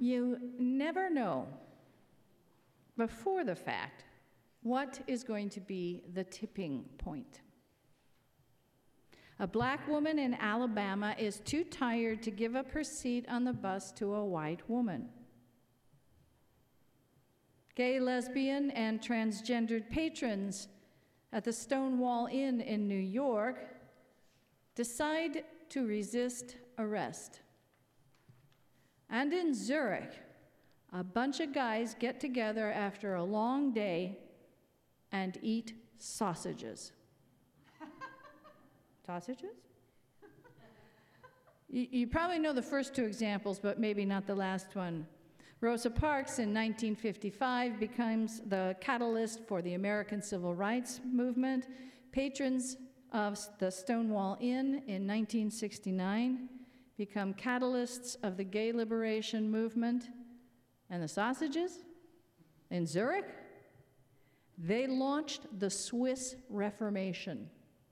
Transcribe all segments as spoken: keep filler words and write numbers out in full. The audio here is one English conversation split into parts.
You never know before the fact what is going to be the tipping point. A black woman in Alabama is too tired to give up her seat on the bus to a white woman. Gay, lesbian, and transgendered patrons at the Stonewall Inn in New York decide to resist arrest. And in Zurich, a bunch of guys get together after a long day and eat sausages. Sausages? You, you probably know the first two examples, but maybe not the last one. Rosa Parks in nineteen fifty-five becomes the catalyst for the American Civil Rights Movement. Patrons of the Stonewall Inn in nineteen sixty-nine become catalysts of the gay liberation movement. And the sausages in Zurich, they launched the Swiss Reformation.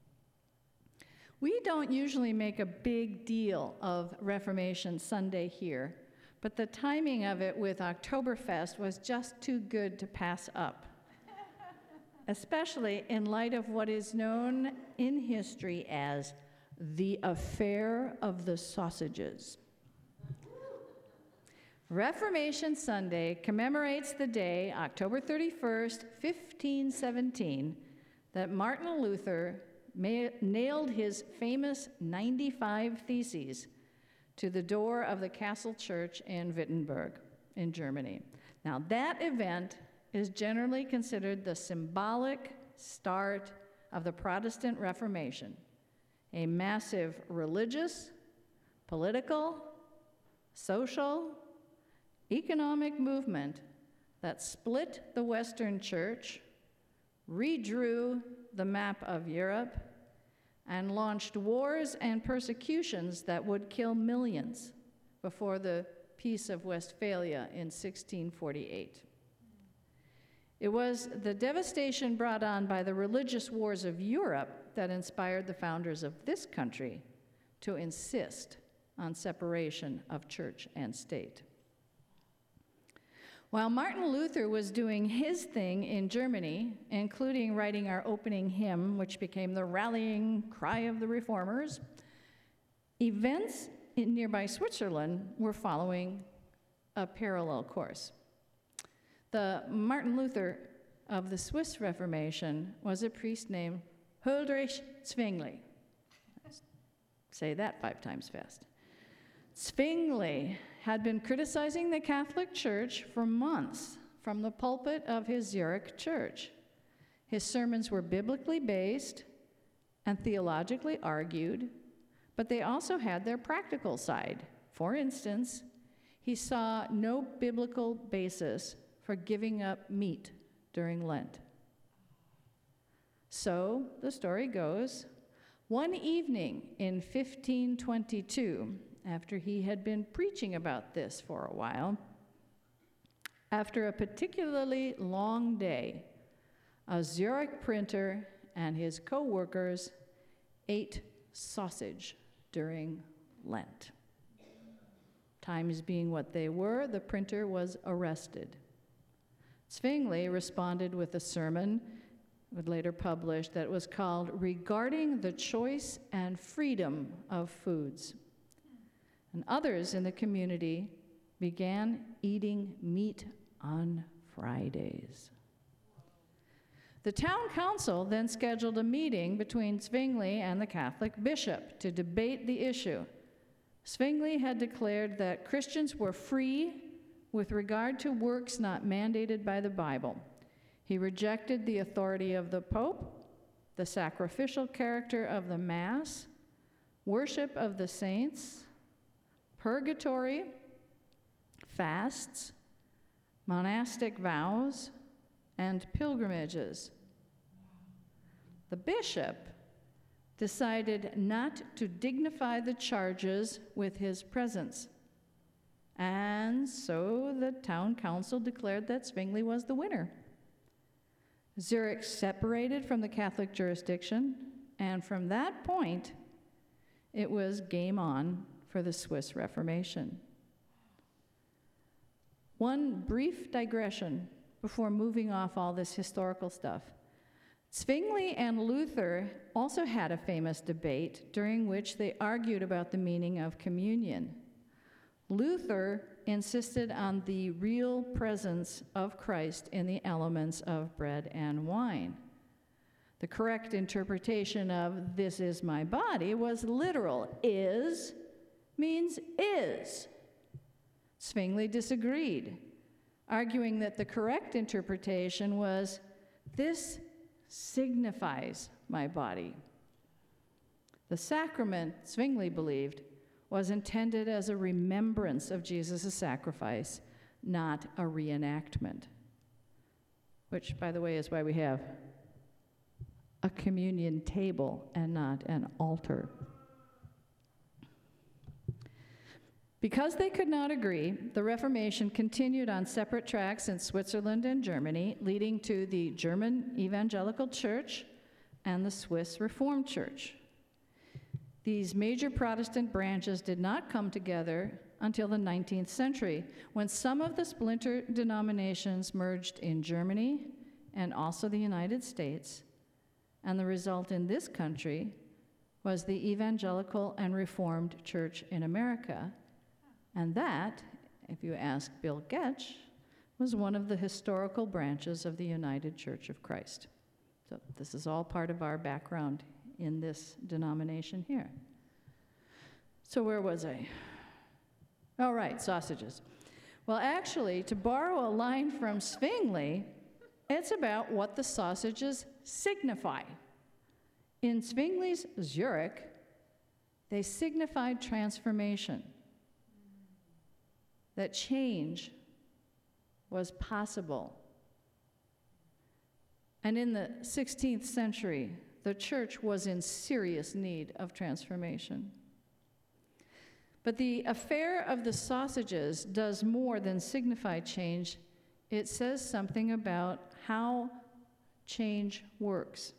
We don't usually make a big deal of Reformation Sunday here, but the timing of it with Oktoberfest was just too good to pass up, especially in light of what is known in history as the Affair of the Sausages. Reformation Sunday commemorates the day, October thirty-first, fifteen seventeen, that Martin Luther nailed his famous ninety-five Theses to the door of the Castle Church in Wittenberg in Germany. Now, that event is generally considered the symbolic start of the Protestant Reformation, a massive religious, political, social, economic movement that split the Western Church, redrew the map of Europe, and launched wars and persecutions that would kill millions before the Peace of Westphalia in sixteen forty-eight. It was the devastation brought on by the religious wars of Europe that inspired the founders of this country to insist on separation of church and state. While Martin Luther was doing his thing in Germany, including writing our opening hymn, which became the rallying cry of the reformers, events in nearby Switzerland were following a parallel course. The Martin Luther of the Swiss Reformation was a priest named Huldrych Zwingli. Say that five times fast. Zwingli had been criticizing the Catholic Church for months from the pulpit of his Zurich church. His sermons were biblically based and theologically argued, but they also had their practical side. For instance, he saw no biblical basis for giving up meat during Lent. So, the story goes, one evening in fifteen twenty-two, after he had been preaching about this for a while, after a particularly long day, a Zurich printer and his co-workers ate sausage during Lent. Times being what they were, the printer was arrested. Zwingli responded with a sermon, later published, that was called Regarding the Choice and Freedom of Foods. And others in the community began eating meat on Fridays. The town council then scheduled a meeting between Zwingli and the Catholic bishop to debate the issue. Zwingli had declared that Christians were free with regard to works not mandated by the Bible. He rejected the authority of the Pope, the sacrificial character of the Mass, worship of the saints, purgatory, fasts, monastic vows, and pilgrimages. The bishop decided not to dignify the charges with his presence, and so the town council declared that Zwingli was the winner. Zurich separated from the Catholic jurisdiction, and from that point, it was game on for the Swiss Reformation. One brief digression before moving off all this historical stuff. Zwingli and Luther also had a famous debate during which they argued about the meaning of communion. Luther insisted on the real presence of Christ in the elements of bread and wine. The correct interpretation of "this is my body" was literal. Is means is. Zwingli disagreed, arguing that the correct interpretation was "this signifies my body." The sacrament, Zwingli believed, was intended as a remembrance of Jesus' sacrifice, not a reenactment. Which, by the way, is why we have a communion table and not an altar. Because they could not agree, the Reformation continued on separate tracks in Switzerland and Germany, leading to the German Evangelical Church and the Swiss Reformed Church. These major Protestant branches did not come together until the nineteenth century, when some of the splinter denominations merged in Germany and also the United States, and the result in this country was the Evangelical and Reformed Church in America. And that, if you ask Bill Getch, was one of the historical branches of the United Church of Christ. So this is all part of our background in this denomination here. So where was I? All right, sausages. Well, actually, to borrow a line from Zwingli, it's about what the sausages signify. In Zwingli's Zurich, they signified transformation, that change was possible. And in the sixteenth century, the church was in serious need of transformation. But the affair of the sausages does more than signify change. It says something about how change works.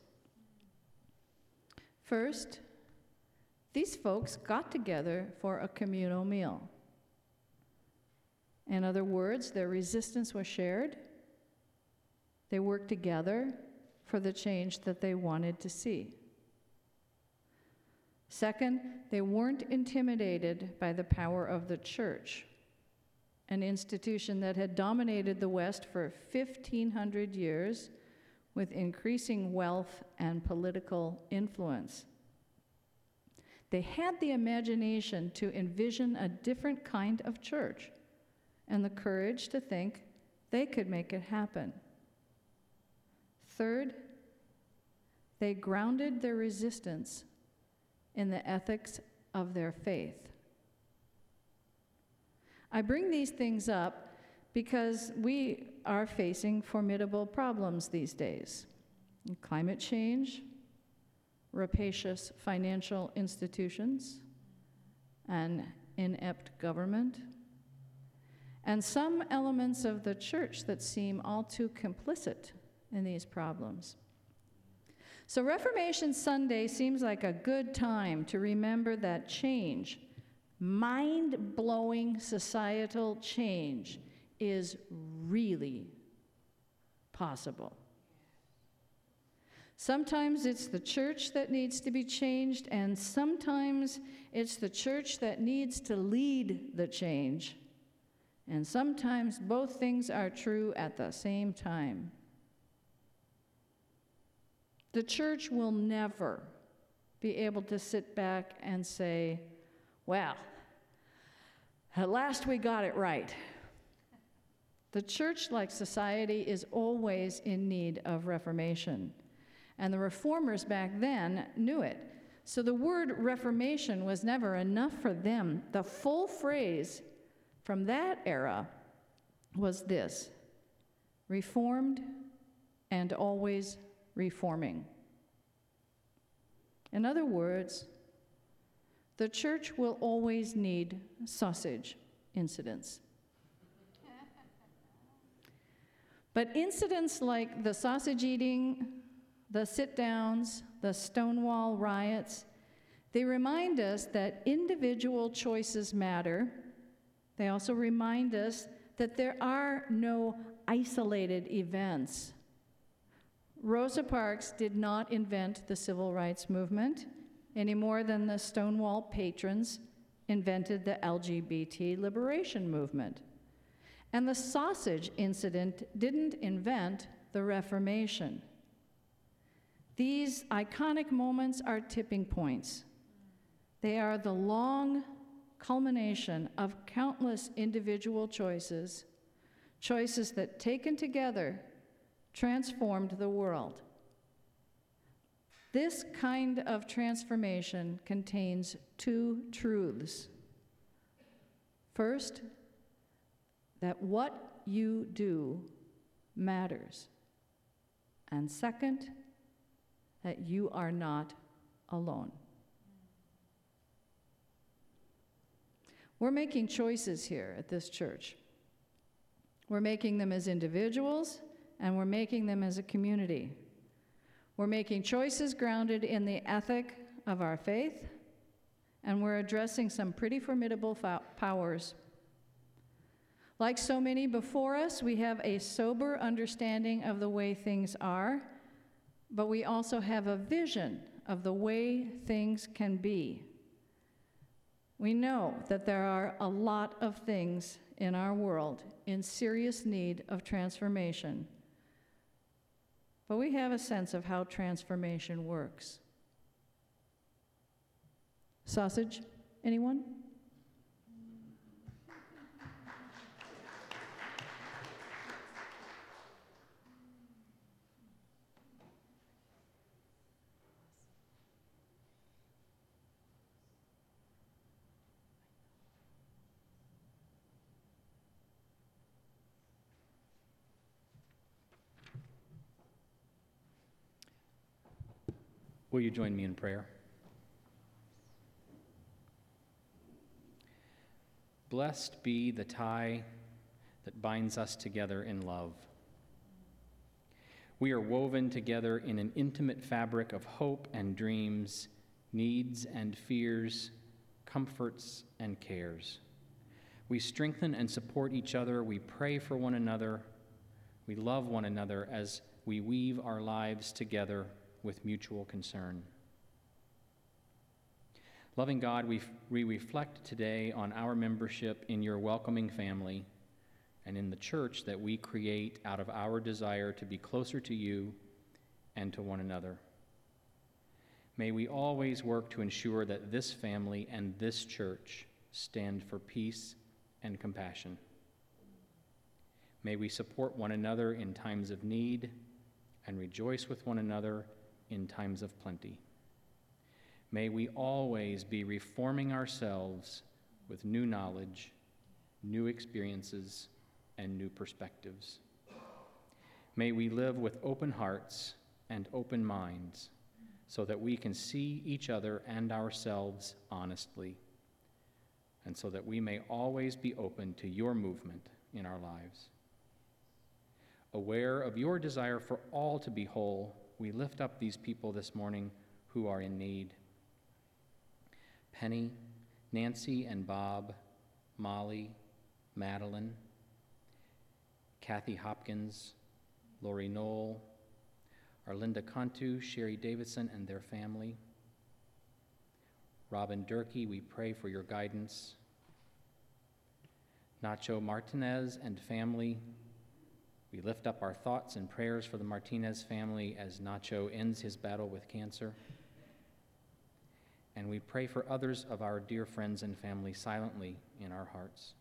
First, these folks got together for a communal meal. In other words, their resistance was shared. They worked together for the change that they wanted to see. Second, they weren't intimidated by the power of the church, an institution that had dominated the West for fifteen hundred years with increasing wealth and political influence. They had the imagination to envision a different kind of church and the courage to think they could make it happen. Third, they grounded their resistance in the ethics of their faith. I bring these things up because we are facing formidable problems these days. Climate change, rapacious financial institutions, and inept government, and some elements of the church that seem all too complicit in these problems. So Reformation Sunday seems like a good time to remember that change, mind-blowing societal change, is really possible. Sometimes it's the church that needs to be changed, and sometimes it's the church that needs to lead the change. And sometimes both things are true at the same time. The church will never be able to sit back and say, well, at last we got it right. The church, like society, is always in need of reformation. And the reformers back then knew it. So the word reformation was never enough for them. The full phrase from that era was this: reformed and always reforming. In other words, the church will always need sausage incidents. But incidents like the sausage eating, the sit-downs, the Stonewall riots, they remind us that individual choices matter. They also remind us that there are no isolated events. Rosa Parks did not invent the civil rights movement any more than the Stonewall patrons invented the L G B T liberation movement. And the sausage incident didn't invent the Reformation. These iconic moments are tipping points. They are the long culmination of countless individual choices, choices that, taken together, transformed the world. This kind of transformation contains two truths. First, that what you do matters. And second, that you are not alone. We're making choices here at this church. We're making them as individuals, and we're making them as a community. We're making choices grounded in the ethic of our faith, and we're addressing some pretty formidable fo- powers. Like so many before us, we have a sober understanding of the way things are, but we also have a vision of the way things can be. We know that there are a lot of things in our world in serious need of transformation, but we have a sense of how transformation works. Sausage, anyone? Will you join me in prayer? Blessed be the tie that binds us together in love. We are woven together in an intimate fabric of hope and dreams, needs and fears, comforts and cares. We strengthen and support each other. We pray for one another. We love one another as we weave our lives together with mutual concern. Loving God, we, we reflect today on our membership in your welcoming family and in the church that we create out of our desire to be closer to you and to one another. May we always work to ensure that this family and this church stand for peace and compassion. May we support one another in times of need and rejoice with one another in times of plenty. May we always be reforming ourselves with new knowledge, new experiences, and new perspectives. May we live with open hearts and open minds so that we can see each other and ourselves honestly, and so that we may always be open to your movement in our lives. Aware of your desire for all to be whole, we lift up these people this morning who are in need. Penny, Nancy and Bob, Molly, Madeline, Kathy Hopkins, Lori Knoll, Arlinda Cantu, Sherry Davidson and their family. Robin Durkee, we pray for your guidance. Nacho Martinez and family, we lift up our thoughts and prayers for the Martinez family as Nacho ends his battle with cancer. And we pray for others of our dear friends and family silently in our hearts.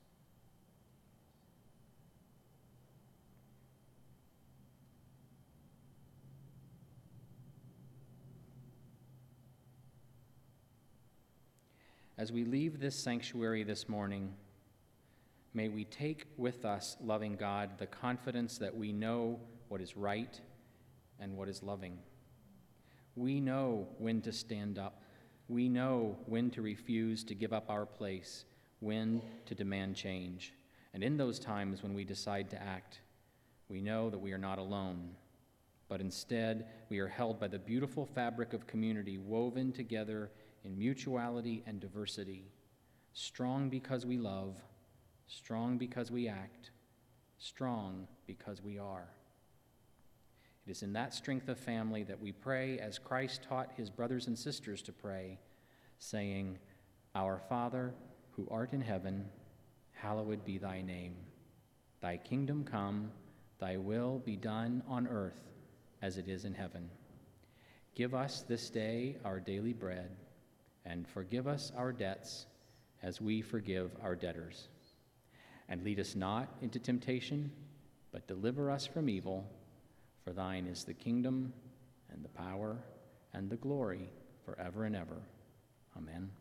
As we leave this sanctuary this morning, may we take with us, loving God, the confidence that we know what is right and what is loving. We know when to stand up. We know when to refuse to give up our place, when to demand change. And in those times when we decide to act, we know that we are not alone, but instead we are held by the beautiful fabric of community woven together in mutuality and diversity, strong because we love, strong because we act, strong because we are. It is in that strength of family that we pray as Christ taught his brothers and sisters to pray, saying, Our Father, who art in heaven, hallowed be thy name. Thy kingdom come, thy will be done on earth as it is in heaven. Give us this day our daily bread, and forgive us our debts as we forgive our debtors. And lead us not into temptation, but deliver us from evil. For thine is the kingdom, and the power, and the glory, forever and ever. Amen.